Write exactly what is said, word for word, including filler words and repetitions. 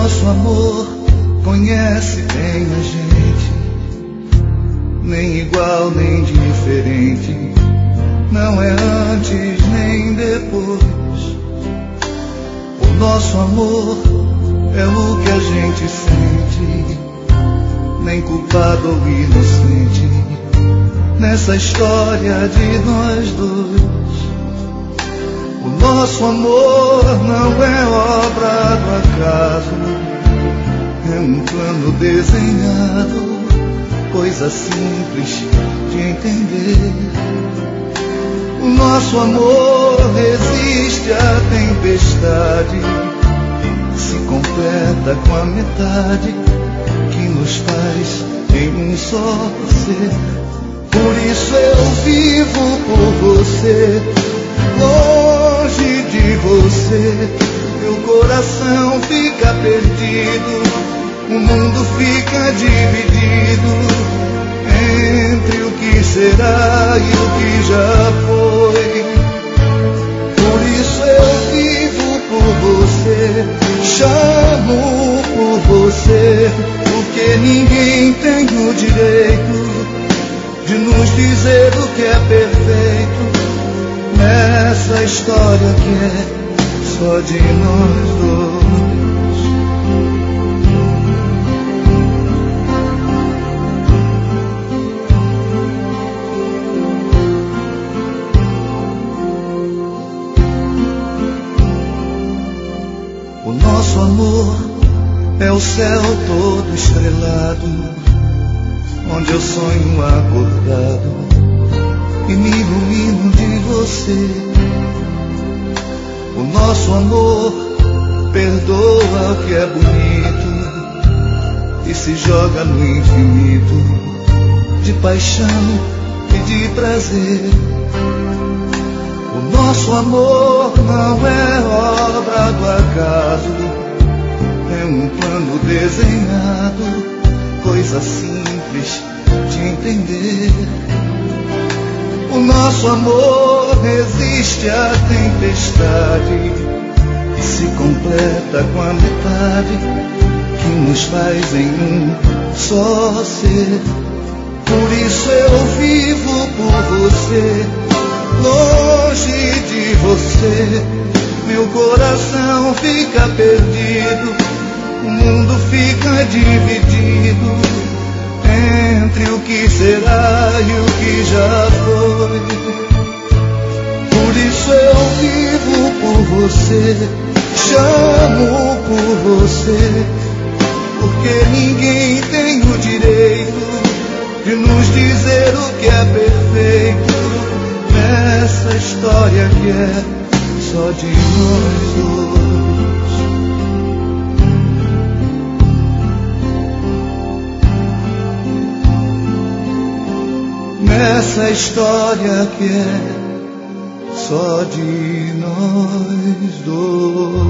nosso amor conhece bem a gente, nem igual nem diferente, não é antes nem depois. O nosso amor é o que a gente sente, nem culpado ou inocente, nessa história de nós dois. O nosso amor não é obra do acaso, é um plano desenhado, coisa simples de entender. O nosso amor resiste à tempestade, se completa com a metade que nos faz em um só ser. Por isso eu vivo por você, longe de você, meu coração fica perdido, o mundo fica dividido entre o que será e o que já foi. Por isso eu vivo por você, chamo por você, porque ninguém tem o direito de nos dizer o que é perfeito nessa história que é só de nós dois. O nosso amor é o céu todo estrelado, onde eu sonho acordado e me ilumino de você. O nosso amor perdoa o que é bonito e se joga no infinito de paixão e de prazer. O nosso amor não é obra do acaso, é um plano desenhado, coisa simples de entender. O nosso amor resiste à tempestade e se completa com a metade que nos faz em um só ser. Por isso eu vivo por você, longe de você, meu coração fica perdido, o mundo fica dividido entre o que será e o que já foi. Por isso eu vivo por você, chamo por você, porque ninguém tem o direito de nos dizer o que é perfeito nessa história que é só de nós dois. Nessa história que é só de nós dois.